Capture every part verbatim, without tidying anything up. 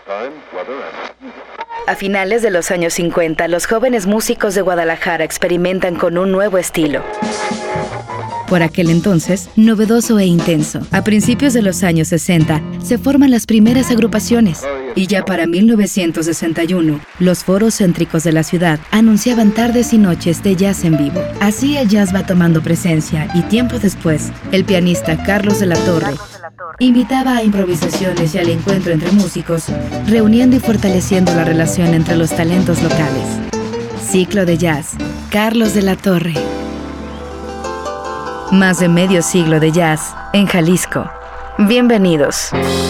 A finales de los años cincuenta, los jóvenes músicos de Guadalajara experimentan con un nuevo estilo. Por aquel entonces, novedoso e intenso. A principios de los años sesenta, se forman las primeras agrupaciones. Y ya para mil novecientos sesenta y uno, los foros céntricos de la ciudad anunciaban tardes y noches de jazz en vivo. Así el jazz va tomando presencia y tiempo después, el pianista Carlos de la Torre invitaba a improvisaciones y al encuentro entre músicos, reuniendo y fortaleciendo la relación entre los talentos locales. Ciclo de jazz, Carlos de la Torre. Más de medio siglo de jazz en Jalisco. Bienvenidos.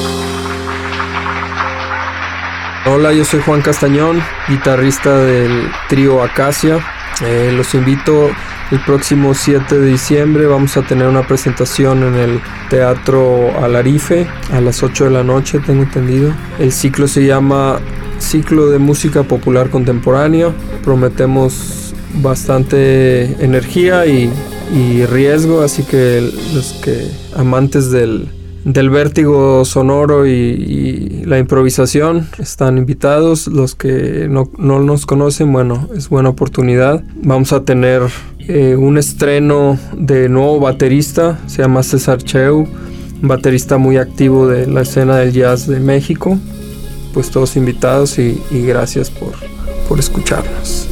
Hola, yo soy Juan Castañón, guitarrista del trío Acacia. Eh, los invito el próximo siete de diciembre. Vamos a tener una presentación en el Teatro Alarife a las ocho de la noche, tengo entendido. El ciclo se llama Ciclo de Música Popular Contemporánea. Prometemos bastante energía y, y riesgo, así que los que amantes del del vértigo sonoro y, y la improvisación están invitados. Los que no, no nos conocen, bueno, es buena oportunidad. Vamos a tener eh, un estreno de nuevo baterista, se llama César Cheu, un baterista muy activo de la escena del jazz de México. Pues todos invitados y, y gracias por, por escucharnos.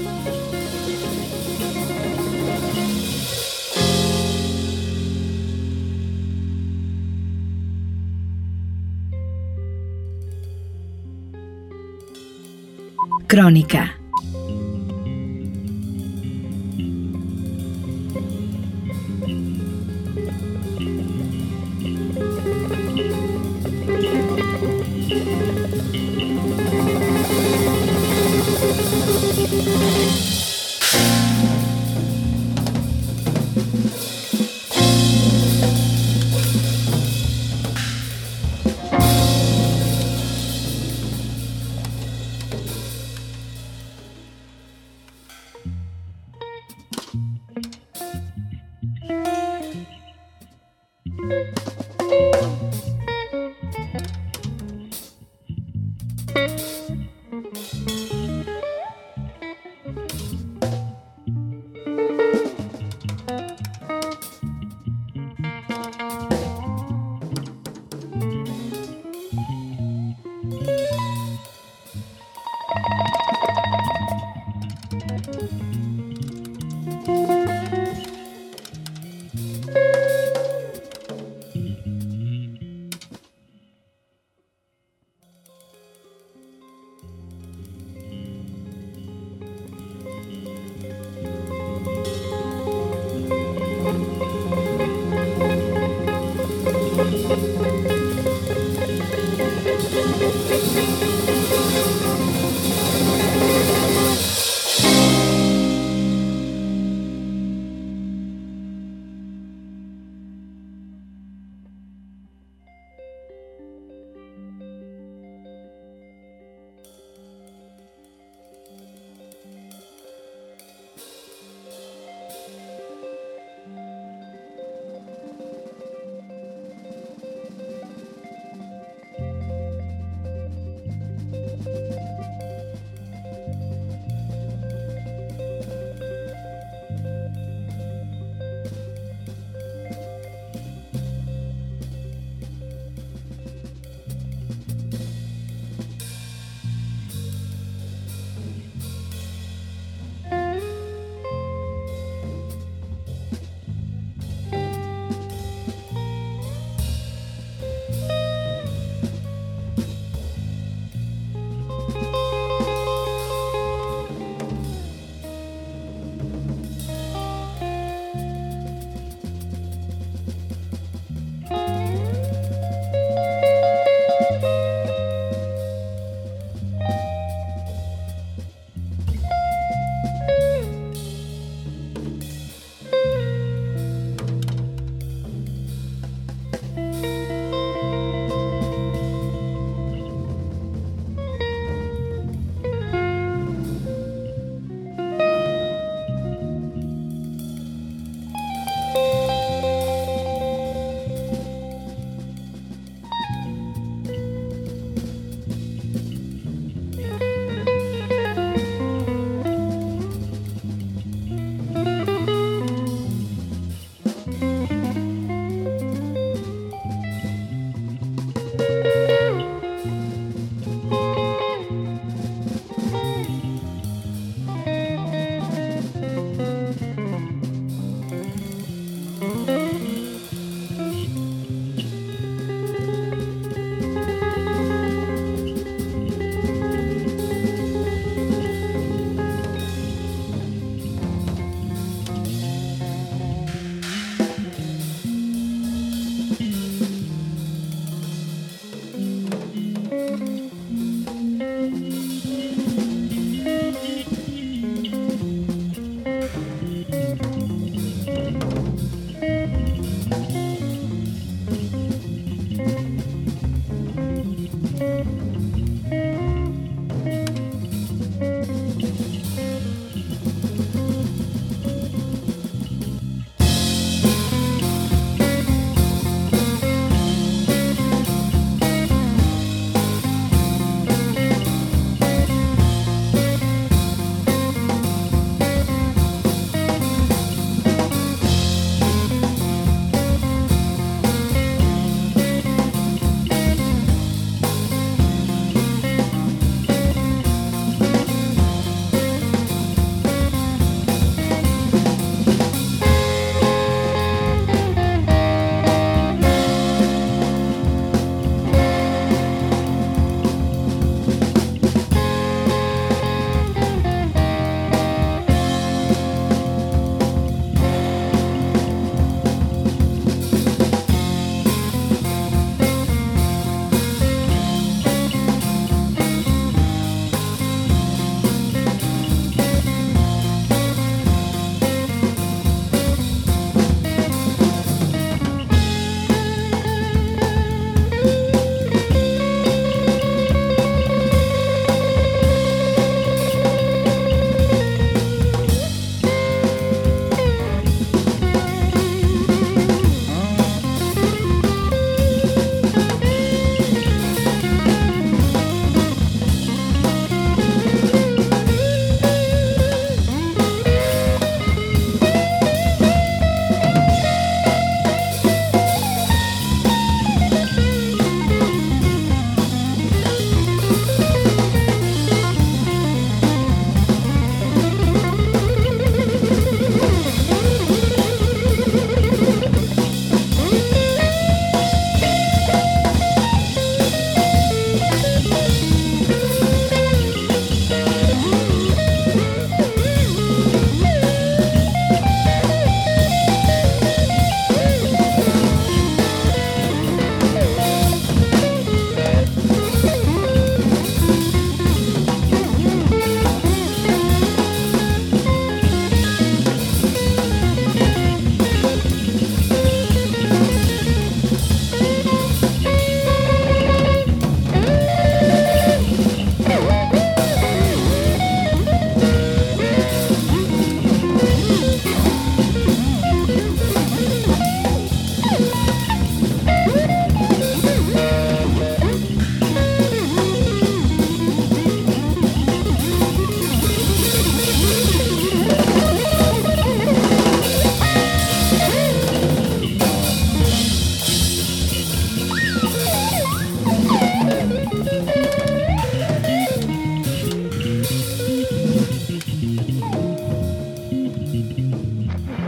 Crónica.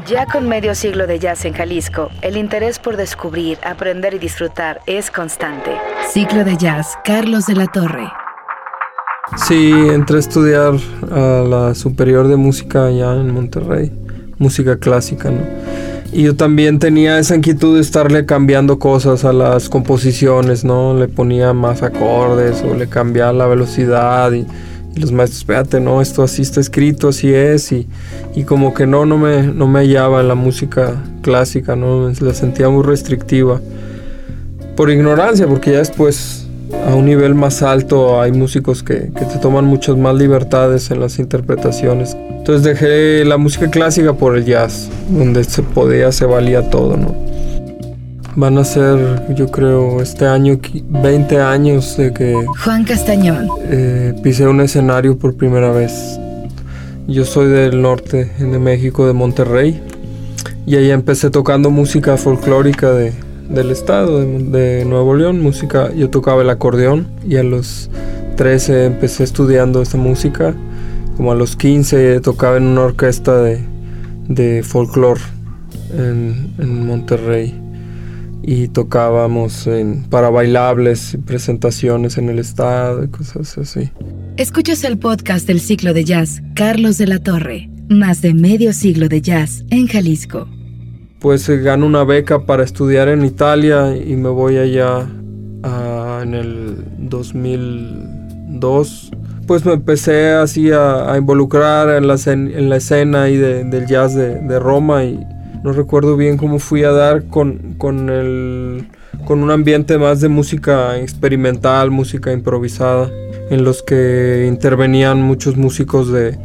Ya con medio siglo de jazz en Jalisco, el interés por descubrir, aprender y disfrutar es constante. Ciclo de Jazz, Carlos de la Torre. Sí, entré a estudiar a la superior de música allá en Monterrey, música clásica, ¿no? Y yo también tenía esa inquietud de estarle cambiando cosas a las composiciones, ¿no? Le ponía más acordes o le cambiaba la velocidad y, y los maestros, espérate, no, esto así está escrito, así es, y, y como que no, no me, no me hallaba en la música clásica, ¿no? La sentía muy restrictiva, por ignorancia, porque ya después, a un nivel más alto, hay músicos que, que te toman muchas más libertades en las interpretaciones. Entonces dejé la música clásica por el jazz, donde se podía, se valía todo, ¿no? Van a ser, yo creo, este año veinte años de que Juan Castañón eh, pisé un escenario por primera vez. Yo soy del norte de México, de Monterrey, y ahí empecé tocando música folclórica de, del estado, de, de Nuevo León. Música, yo tocaba el acordeón y a los trece empecé estudiando esta música. Como a los quince tocaba en una orquesta de, de folclore en, en Monterrey y tocábamos en, para bailables y presentaciones en el estado y cosas así. Escuchas el podcast del Ciclo de Jazz, Carlos de la Torre. Más de medio siglo de jazz en Jalisco. Pues eh, gano una beca para estudiar en Italia y me voy allá a, en el dos mil dos. Pues me empecé así a, a involucrar en la, en la escena ahí de, del jazz de, de Roma, y no recuerdo bien cómo fui a dar con, con, el, con un ambiente más de música experimental, música improvisada, en los que intervenían muchos músicos de,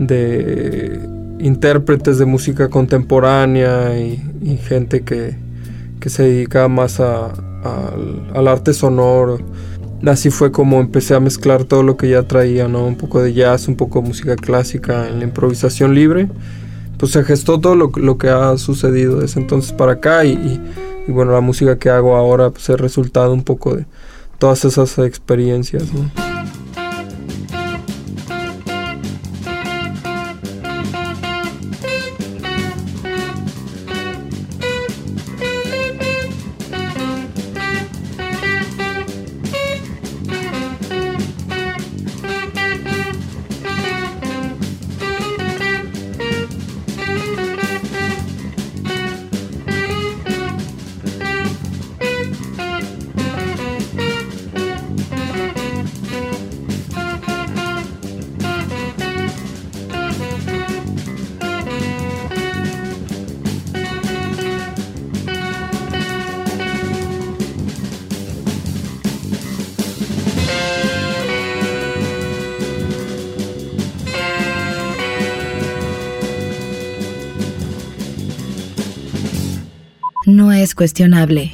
de intérpretes de música contemporánea y, y gente que, que se dedicaba más a, a, al arte sonoro. Así fue como empecé a mezclar todo lo que ya traía, ¿no? Un poco de jazz, un poco de música clásica en la improvisación libre. Pues se gestó todo lo, lo que ha sucedido desde entonces para acá, y, y, y bueno, la música que hago ahora pues es resultado un poco de todas esas experiencias, ¿no? No es cuestionable.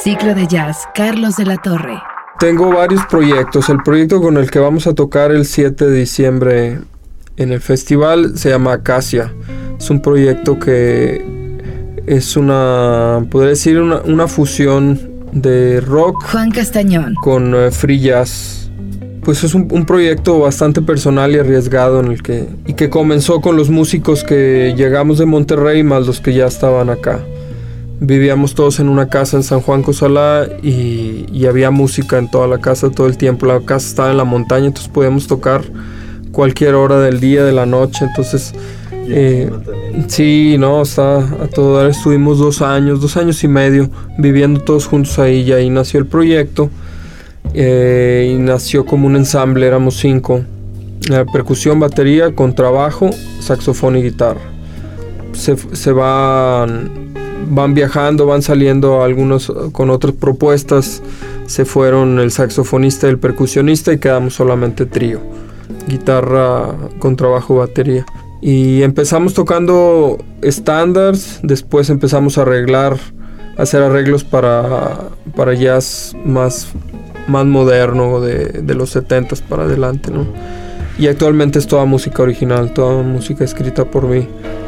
Ciclo de Jazz, Carlos de la Torre. Tengo varios proyectos. El proyecto con el que vamos a tocar el siete de diciembre en el festival se llama Acacia. Es un proyecto que es una, podría decir, una, una fusión de rock. Juan Castañón. Con uh, free jazz. Pues es un, un proyecto bastante personal y arriesgado en el que, y que comenzó con los músicos que llegamos de Monterrey más los que ya estaban acá. Vivíamos todos en una casa en San Juan Cozalá y, y había música en toda la casa todo el tiempo. La casa estaba en la montaña, entonces podíamos tocar cualquier hora del día, de la noche. Entonces, eh, sí, no, está a todo dar. Estuvimos dos años, dos años y medio viviendo todos juntos ahí y ahí nació el proyecto. Eh, y nació como un ensamble, éramos cinco. La percusión, batería, contrabajo, saxofón y guitarra. Se, se van... Van viajando, van saliendo algunos con otras propuestas. Se fueron el saxofonista y el percusionista y quedamos solamente trío. Guitarra, contrabajo, batería. Y empezamos tocando estándares, después empezamos a arreglar, a hacer arreglos para, para jazz más, más moderno, de, de los setentas para adelante, ¿no? Y actualmente es toda música original, toda música escrita por mí.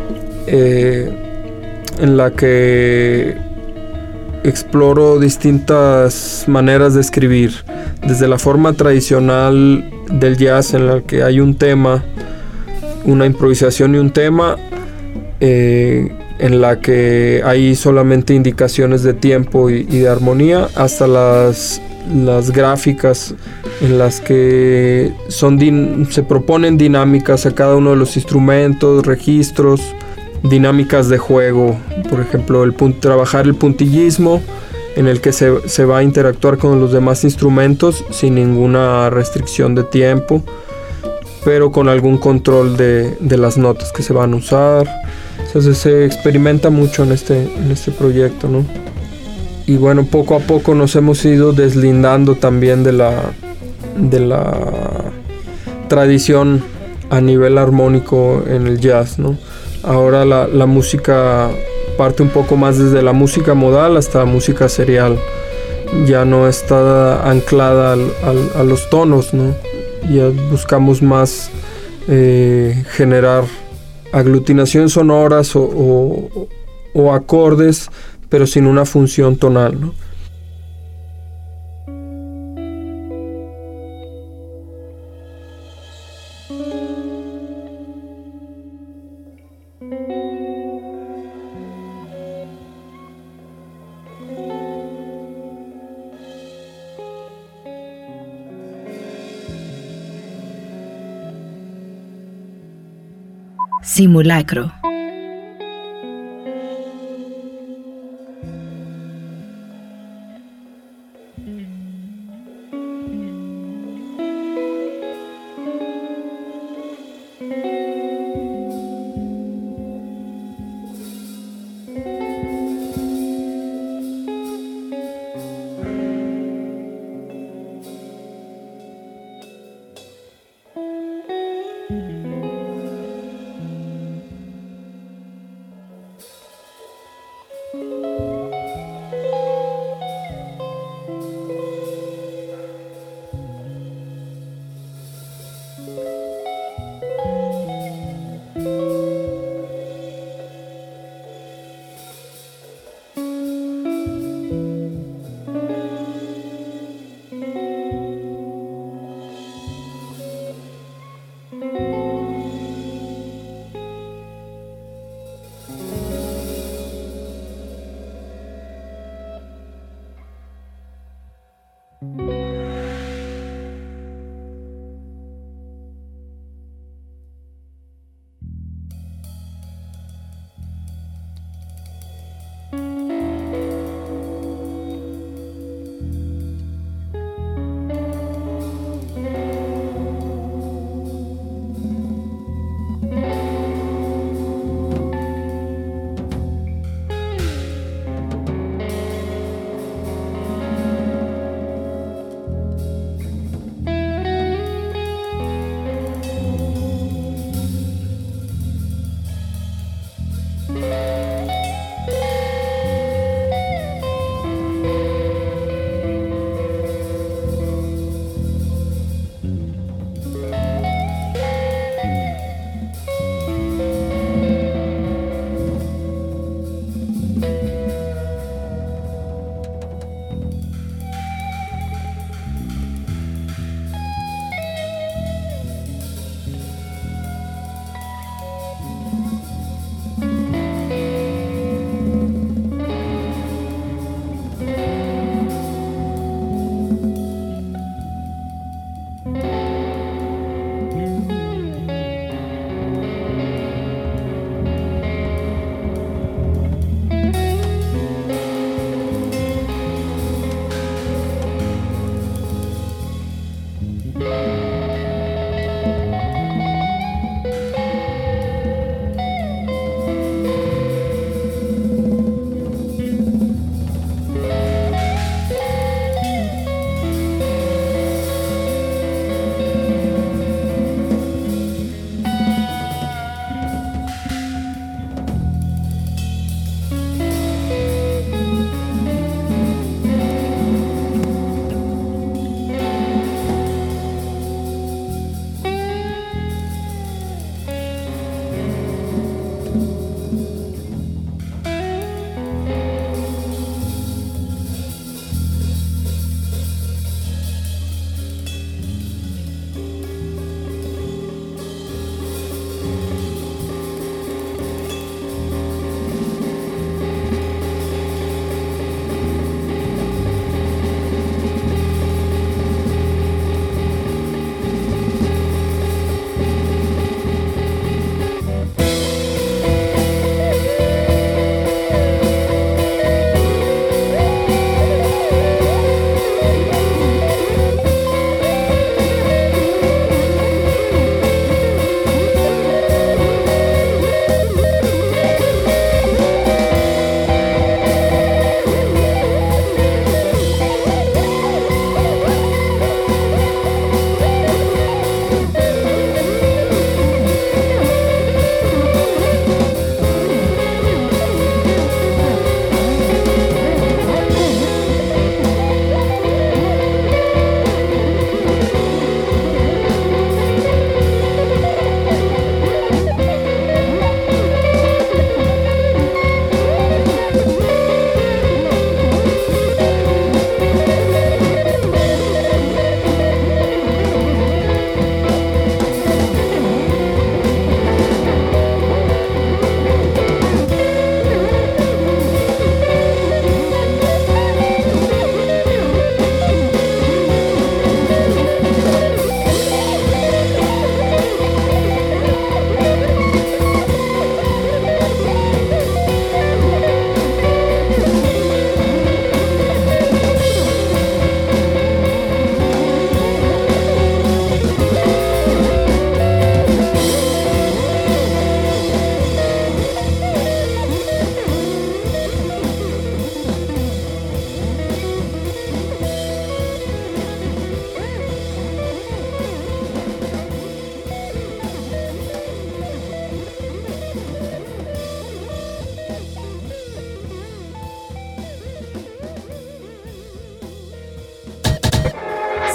Eh, en la que exploro distintas maneras de escribir, desde la forma tradicional del jazz en la que hay un tema, una improvisación y un tema, eh, en la que hay solamente indicaciones de tiempo y, y de armonía, hasta las, las gráficas en las que son din- se proponen dinámicas a cada uno de los instrumentos, registros, dinámicas de juego, por ejemplo, el punt- trabajar el puntillismo, en el que se, se va a interactuar con los demás instrumentos sin ninguna restricción de tiempo, pero con algún control de, de las notas que se van a usar. Entonces se experimenta mucho en este, en este proyecto, ¿no? Y bueno, poco a poco nos hemos ido deslindando también de la, de la tradición a nivel armónico en el jazz, ¿no? Ahora la, la música parte un poco más desde la música modal hasta la música serial. Ya no está anclada al, al, a los tonos, ¿no? Ya buscamos más eh, generar aglutinaciones sonoras o, o, o acordes, pero sin una función tonal, ¿no? Simulacro.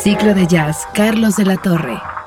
Ciclo de Jazz Carlos de la Torre.